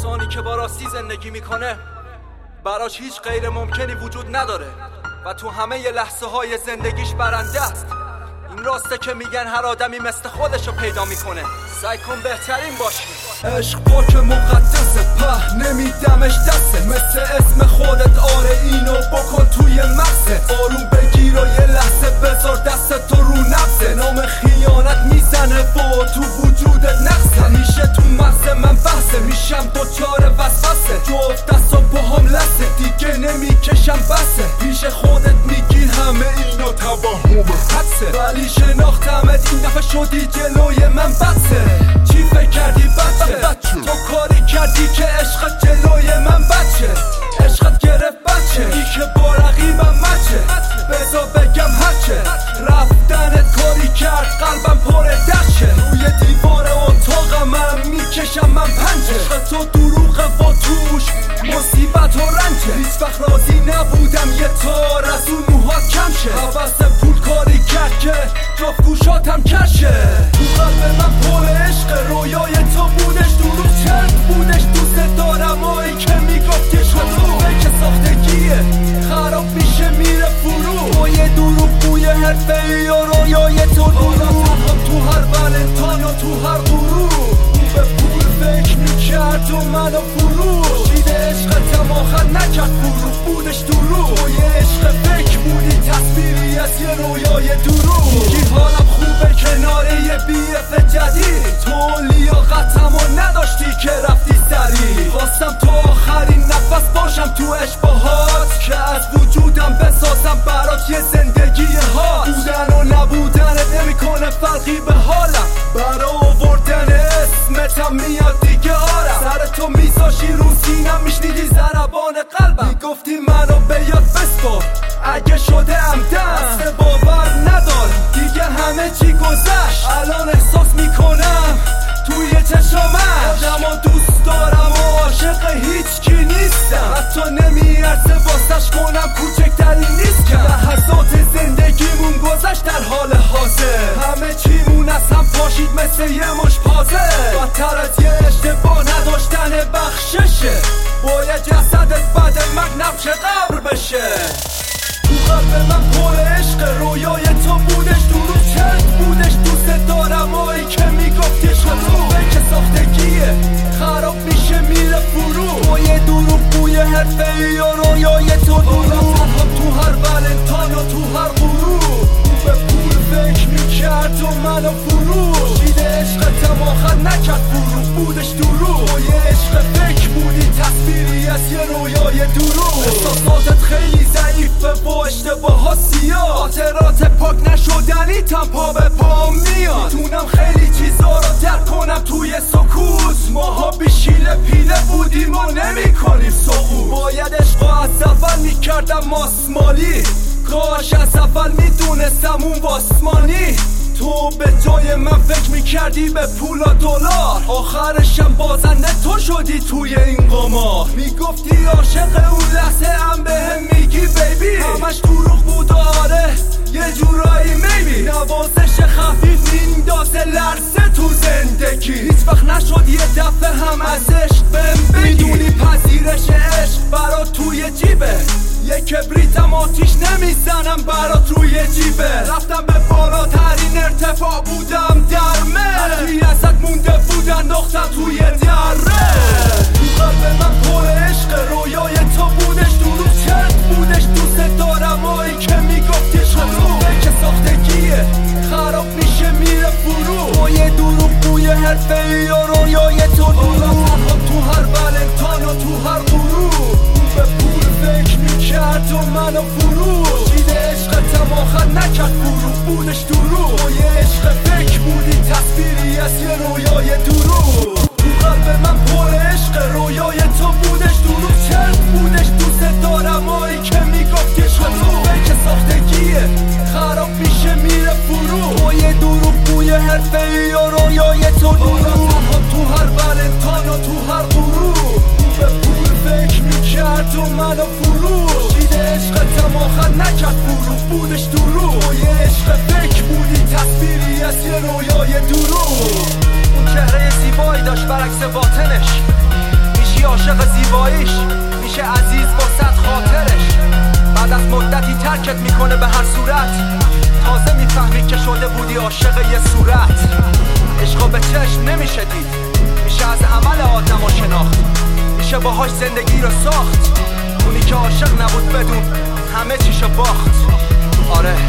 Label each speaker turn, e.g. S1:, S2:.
S1: انسانی که با راستی زندگی میکنه براش هیچ غیر ممکنی وجود نداره و تو همه لحظه های زندگیش برنده است. این راسته که میگن هر آدمی مثل خودشو پیدا میکنه. سعی کن بهترین باشی.
S2: عشق با که مقدسه، په نمیدمش دسته، مثل اسم خودت آره اینو بکن توی مغزه. آروم بگیر و یه لحظه بذار دست تو رو نبزه. نام خیانت میزنه و تو وجودت نقصه. همیشه تو مغز من بحثه، میشم دوچار وسوسه. جفت دست و پاهم لسه، دیگه نمیکشم بسه. پیش خودت میگی همه اینو توهم حدسه، ولی شناختمت این دفعه شدی جلوی من بسه. چی فکر کردی بچه؟ تو کاری کردی که عشقت جلوی من بچه. عشقت گرفت بچه، ای که با رقیبم مچه. بذار بگم هرچه رفتنت کاری کرد قلبم پر دشه. روی دیوار اتاقم من میکشم من پنجه. عشق تو دروغه و توش مصیبت و رنجه. هیچ وقت راضی نبودم یه تار از اون موهات کم شه. حوث پول کاری کرد که جفت گوشاتم کشه. تو قلب من پر عشق، رویای تو بودش دروغ چند بودش. دوست دارم آی که میگفتی شروعه که ساختگیه خراب میشه میره فرو. با یه دروغ بوی حرفه‌ای و رویای تو دروغ. تو هر ولنتاین و تو هر غروب به پول فکر میکرد و منو فرو. شید عشقتم آخر نکرد فروغ، بودش دروغ. تو یه عشق فکر بودی، تصویری از یه رویای دروغ. میگی حالم خوبه کناره یه بی‌اف جدید. تو لیاقتمو نداشتی که رفتی سری. خواستم تو آخرین نفس باشم تو اشباهات، که از وجودم بسازم برات یه زندگی ها. بودن و نبودنت نمیکنه فرقی به حالم. برا آوردن اسمتم میاد دیگه آرم. سر تو میذاشی رو سینم میشنیدی ضربان قلبم. میگفتی منو به یاد بسپار اگه شده عمدن. باور ندارم دیگه همه چی گذشت. الان احساس میکنم توی چشامش آدمو دوست دارم و عاشق هیچ کی نیستم. حتی نمیارزه واسش کنم کوچکترین نیست که. لحظات زندگیمون گذشت در حال حاضر. همه چیمون از هم پاشید مثل یه مش پازل. بدتر از یه اشتباه نداشتن بخششه. باید جسدت بعد مرگ نبش قبر بشه. تو قلب من پر عشق، رویای تو بودش دروغ چند بودش. دوست دارم آی که میگفتی شروعه که ساختگیه خراب میشه میره فرو. با یه دروغ بوی حرفه‌ای و رویای تو دروغ. تو هر ولنتاین و تو هر غروب به پول فکر میکرد و منو فرو. شید عشقتم آخر نکرد فروغ، بودش دروغ. تو یه عشق فکر بودی، تصویری از یه رویای دروغ. احساساتت خیلی ضعیفه با اشتباهات سیاه. خاطرات پاک نشدنی تم پا به پا میاد. میتونم خیلی چیزا رو درک کنم توی سکوت. ماها بیشیله پیله بودیم و نمیکنیم سقوط. باید عشقا از اول میکردم ماسمالی. کاش از اول میدونستم اون واسمانی. تو به جای من فکر میکردی به پول و دلار. آخرشم بازنده تو شدی توی این قمار. میگفتی عاشق اون لحظه هم بهم میگی بیبی. همش دروغ بود آره یه جورایی میبی. نوازش خفیف میندازه لرزه تو زندگی. هیچ وقت نشد یه دفعه هم از عشق بهم بگی. میدونی پذیرش عشق برات توی جیبه. یه کبریتم آتیش نمیزنم برات روی جیبه. رفتم به بالاترین ارتفاع بودم درمه. هرچی ازت مونده بود انداختم توی دره. تو قلب من پر عشق، رویای تو بودش دروغ چند بودش. دوست دارم آی که میگفتی شروعه که ساختگیه خراب میشه میره فرو. با یه دروغ بوی حرفه‌ای و رویای تو دروغ. تو هر ولنتاین و تو هر غروب به پول فکر میکرد و منو فرو. شید عشقتم آخر نکرد فروغ، بودش دروغ. تو یه عشق فکر بودی، تصویری از یه رویای دروغ. تو قلب من پر عشق، رویای تو بودش دروغ چند بودش. دوست دارم آی که میگفتی شروعه که ساختگیه خراب میشه میره فرو. با یه دروغ بوی حرفه‌ای و رویای تو دروغ. تو هر ولنتاین و تو هر غروب به پول فکر میکرد و منو فرو. شید عشقتم آخر نکرد فروغ، بودش دروغ. تو یه عشق فکر بودی، تصویری از یه رویای دروغ.
S1: اون چهره زیبایی داشت برعکس باطنش. میشی تنهاییش میشه عزیز واسط خاطرش. بعد از مدتی ترکت میکنه به هر صورت، تازه میفهمی که شده بودی عاشق یه صورت. عشقا به چشم نمیشه دید، میشه از عمل آدم شناخت، میشه باهاش زندگی رو ساخت. اونی که عاشق نبود بدون همه چیشو باخت. آره